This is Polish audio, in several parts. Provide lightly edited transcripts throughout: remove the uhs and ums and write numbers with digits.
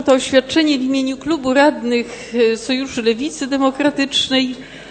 to oświadczenie w imieniu Klubu Radnych Sojuszu Lewicy Demokratycznej.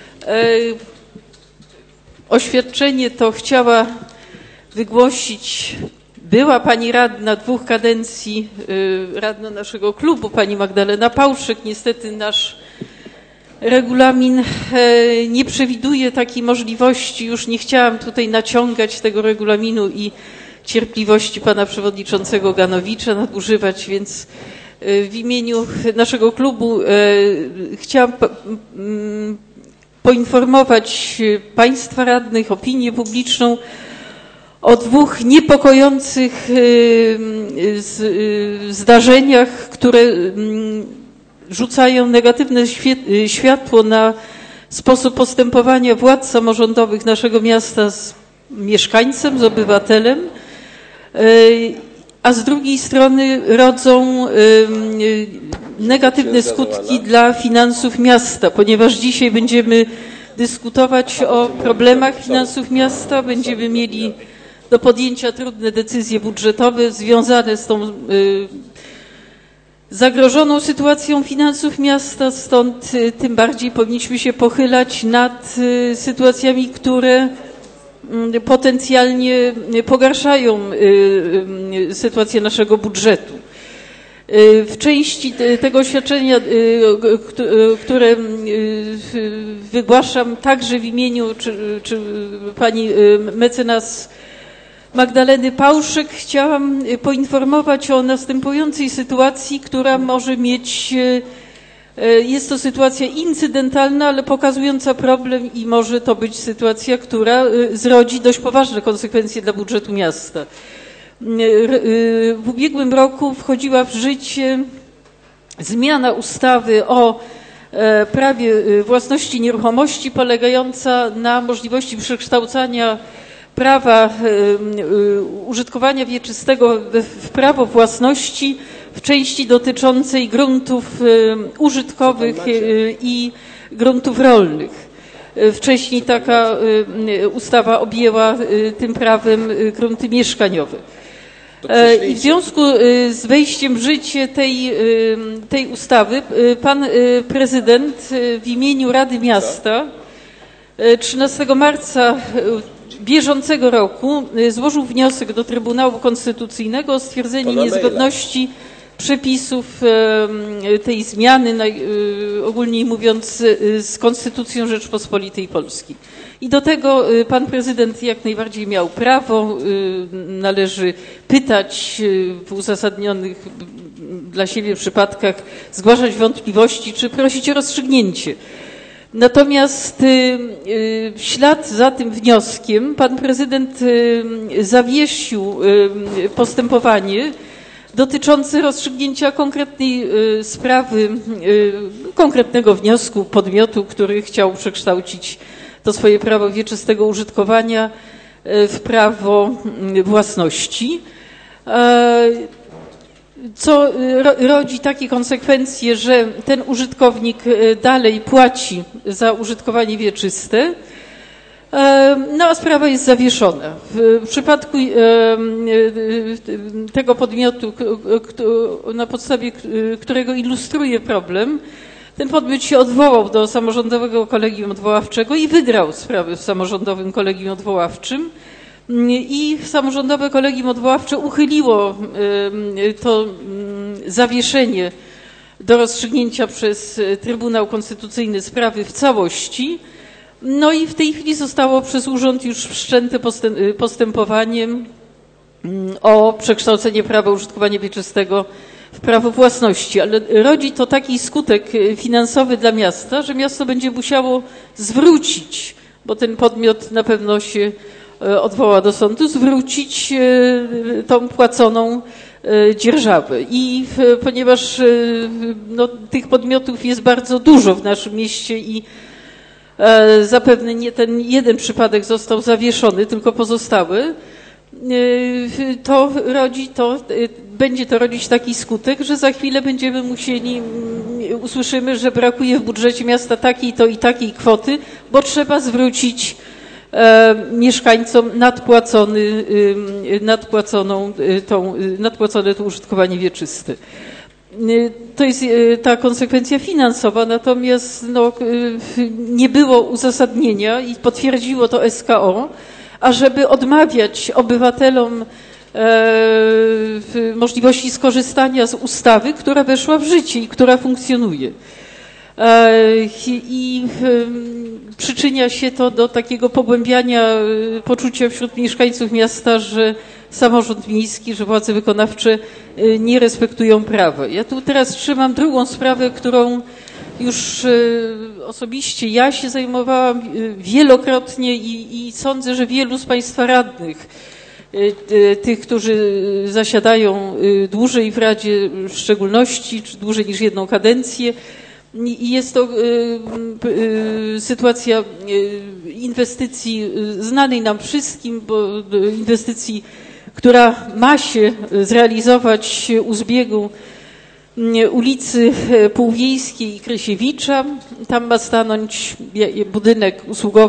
Oświadczenie to chciała wygłosić była pani radna 2 kadencji, radna naszego klubu, pani Magdalena Pałszyk. Niestety nasz regulamin nie przewiduje takiej możliwości. Już nie chciałam tutaj naciągać tego regulaminu i cierpliwości pana przewodniczącego Ganowicza nadużywać, więc w imieniu naszego klubu chciałam poinformować państwa radnych, opinię publiczną o 2 niepokojących zdarzeniach, które rzucają negatywne światło na sposób postępowania władz samorządowych naszego miasta z mieszkańcem, z obywatelem, a z drugiej strony rodzą negatywne skutki dla finansów miasta, ponieważ dzisiaj będziemy dyskutować o problemach finansów miasta, będziemy mieli do podjęcia trudne decyzje budżetowe związane z tą zagrożoną sytuacją finansów miasta, stąd tym bardziej powinniśmy się pochylać nad sytuacjami, które potencjalnie pogarszają sytuację naszego budżetu. W części tego oświadczenia, które wygłaszam także w imieniu pani mecenas Magdaleny Pałszyk, chciałam poinformować o następującej sytuacji, która może mieć, jest to sytuacja incydentalna, ale pokazująca problem i może to być sytuacja, która zrodzi dość poważne konsekwencje dla budżetu miasta. W ubiegłym roku wchodziła w życie zmiana ustawy o prawie własności nieruchomości polegająca na możliwości przekształcania prawa użytkowania wieczystego w prawo własności w części dotyczącej gruntów użytkowych i gruntów rolnych. Wcześniej taka ustawa objęła tym prawem grunty mieszkaniowe. I w związku z wejściem w życie tej ustawy pan prezydent w imieniu Rady Miasta 13 marca bieżącego roku złożył wniosek do Trybunału Konstytucyjnego o stwierdzenie niezgodności przepisów tej zmiany, ogólnie mówiąc, z Konstytucją Rzeczpospolitej Polskiej. I do tego pan prezydent jak najbardziej miał prawo, należy pytać w uzasadnionych dla siebie przypadkach, zgłaszać wątpliwości czy prosić o rozstrzygnięcie. Natomiast w ślad za tym wnioskiem pan prezydent zawiesił postępowanie dotyczące rozstrzygnięcia konkretnej sprawy, konkretnego wniosku podmiotu, który chciał przekształcić to swoje prawo wieczystego użytkowania w prawo własności, co rodzi takie konsekwencje, że ten użytkownik dalej płaci za użytkowanie wieczyste, no a sprawa jest zawieszona. W przypadku tego podmiotu, na podstawie którego ilustruje problem, ten podmiot się odwołał do Samorządowego Kolegium Odwoławczego i wygrał sprawę w Samorządowym Kolegium Odwoławczym. I Samorządowe Kolegium Odwoławcze uchyliło to zawieszenie do rozstrzygnięcia przez Trybunał Konstytucyjny sprawy w całości. No i w tej chwili zostało przez urząd już wszczęte postępowanie o przekształcenie prawa użytkowania wieczystego w prawo własności, ale rodzi to taki skutek finansowy dla miasta, że miasto będzie musiało zwrócić, bo ten podmiot na pewno się odwoła do sądu, zwrócić tą płaconą dzierżawę. I ponieważ no, tych podmiotów jest bardzo dużo w naszym mieście i zapewne nie ten jeden przypadek został zawieszony, tylko pozostałe, to będzie to rodzić taki skutek, że za chwilę będziemy musieli, usłyszymy, że brakuje w budżecie miasta takiej to i takiej kwoty, bo trzeba zwrócić mieszkańcom nadpłacone to użytkowanie wieczyste. To jest ta konsekwencja finansowa, natomiast no, nie było uzasadnienia i potwierdziło to SKO, ażeby odmawiać obywatelom możliwości skorzystania z ustawy, która weszła w życie i która funkcjonuje. I przyczynia się to do takiego pogłębiania poczucia wśród mieszkańców miasta, że samorząd miejski, że władze wykonawcze nie respektują prawa. Ja tu teraz trzymam drugą sprawę, którą już osobiście ja się zajmowałam wielokrotnie i sądzę, że wielu z Państwa radnych, tych, którzy zasiadają dłużej w Radzie, w szczególności, czy dłużej niż jedną kadencję. I jest to sytuacja inwestycji znanej nam wszystkim, bo inwestycji, która ma się zrealizować u zbiegu ulicy Półwiejskiej i Krysiewicza. Tam ma stanąć budynek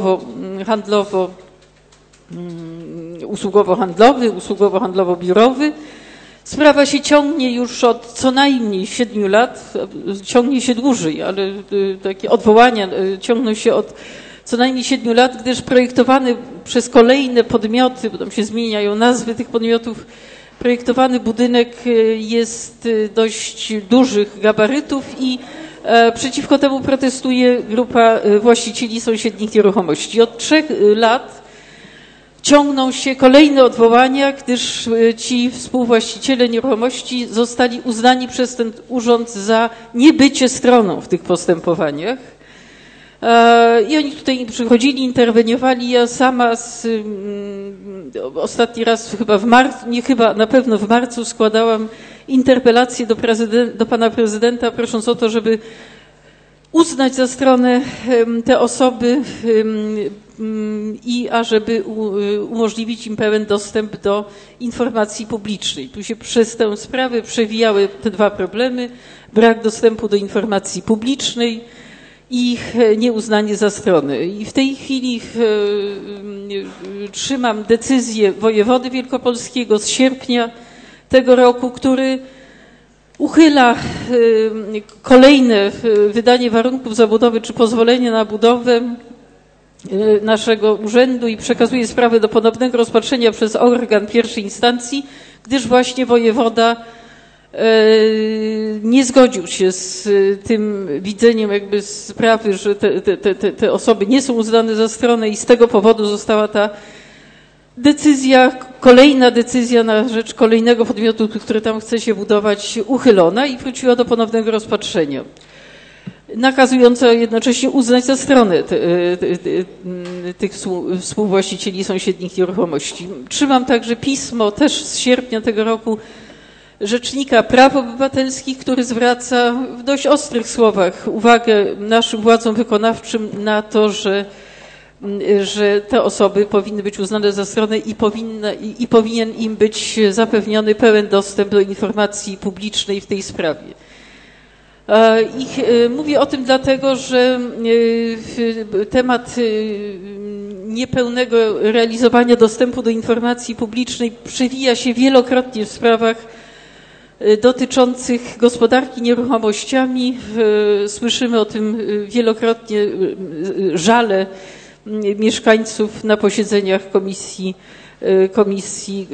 usługowo-handlowy. Sprawa się ciągnie już od co najmniej 7 lat, ciągnie się dłużej, ale takie odwołania ciągną się od co najmniej 7 lat, gdyż projektowany przez kolejne podmioty, bo tam się zmieniają nazwy tych podmiotów, projektowany budynek jest dość dużych gabarytów i przeciwko temu protestuje grupa właścicieli sąsiednich nieruchomości. Od 3 lat ciągną się kolejne odwołania, gdyż ci współwłaściciele nieruchomości zostali uznani przez ten urząd za niebycie stroną w tych postępowaniach. I oni tutaj przychodzili, interweniowali. Ja sama ostatni raz na pewno w marcu składałam interpelację do pana prezydenta, prosząc o to, żeby uznać za stronę te osoby i ażeby umożliwić im pełen dostęp do informacji publicznej. Tu się przez tę sprawę przewijały te dwa problemy: brak dostępu do informacji publicznej i nieuznanie za stronę. I w tej chwili trzymam decyzję wojewody wielkopolskiego z sierpnia tego roku, który uchyla kolejne wydanie warunków zabudowy czy pozwolenie na budowę naszego urzędu i przekazuje sprawę do ponownego rozpatrzenia przez organ pierwszej instancji, gdyż właśnie wojewoda nie zgodził się z tym widzeniem jakby sprawy, że te osoby nie są uznane za stronę i z tego powodu została ta decyzja, kolejna decyzja na rzecz kolejnego podmiotu, który tam chce się budować, uchylona i wróciła do ponownego rozpatrzenia, nakazująca jednocześnie uznać za stronę tych współwłaścicieli sąsiednich nieruchomości. Trzymam także pismo też z sierpnia tego roku Rzecznika Praw Obywatelskich, który zwraca w dość ostrych słowach uwagę naszym władzom wykonawczym na to, że te osoby powinny być uznane za stronę i powinien im być zapewniony pełen dostęp do informacji publicznej w tej sprawie. Mówię o tym dlatego, że temat niepełnego realizowania dostępu do informacji publicznej przewija się wielokrotnie w sprawach dotyczących gospodarki nieruchomościami. Słyszymy o tym wielokrotnie, żale mieszkańców na posiedzeniach komisji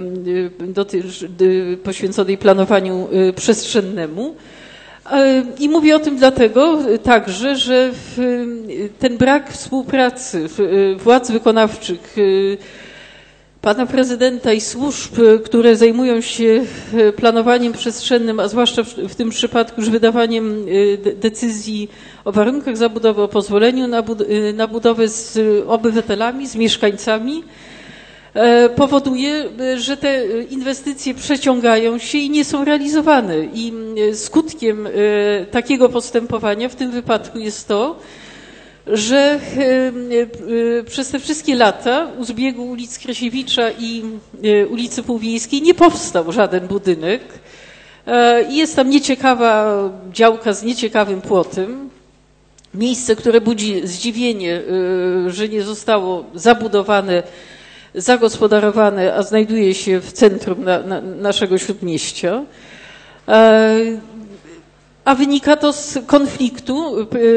poświęconej planowaniu przestrzennemu. I mówię o tym dlatego także, że ten brak współpracy władz wykonawczych, pana prezydenta i służb, które zajmują się planowaniem przestrzennym, a zwłaszcza w tym przypadku już wydawaniem decyzji o warunkach zabudowy, o pozwoleniu na budowę z obywatelami, z mieszkańcami, powoduje, że te inwestycje przeciągają się i nie są realizowane. I skutkiem takiego postępowania w tym wypadku jest to, że przez te wszystkie lata u zbiegu ulic Krysiewicza i ulicy Półwiejskiej nie powstał żaden budynek. Jest tam nieciekawa działka z nieciekawym płotem. Miejsce, które budzi zdziwienie, że nie zostało zabudowane, zagospodarowane, a znajduje się w centrum naszego śródmieścia. a wynika to z konfliktu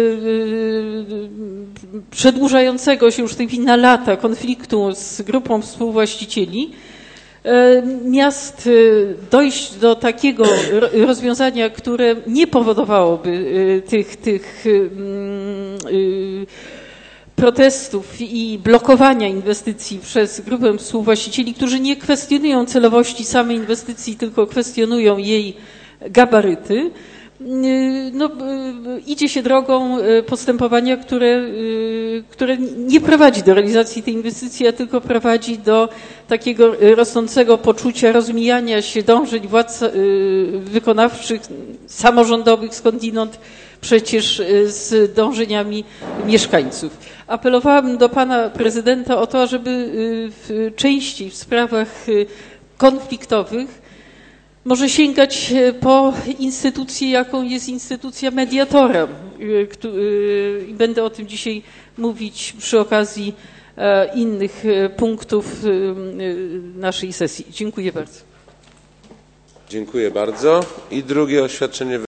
przedłużającego się już w tej chwili na lata konfliktu z grupą współwłaścicieli. Miast dojść do takiego rozwiązania, które nie powodowałoby tych protestów i blokowania inwestycji przez grupę współwłaścicieli, którzy nie kwestionują celowości samej inwestycji, tylko kwestionują jej gabaryty. No, idzie się drogą postępowania, które nie prowadzi do realizacji tej inwestycji, a tylko prowadzi do takiego rosnącego poczucia rozmijania się dążeń władz wykonawczych, samorządowych skądinąd przecież z dążeniami mieszkańców. Apelowałabym do pana prezydenta o to, żeby częściej w sprawach konfliktowych może sięgać po instytucję, jaką jest instytucja mediatora. I będę o tym dzisiaj mówić przy okazji innych punktów naszej sesji. Dziękuję bardzo. Dziękuję bardzo. I drugie oświadczenie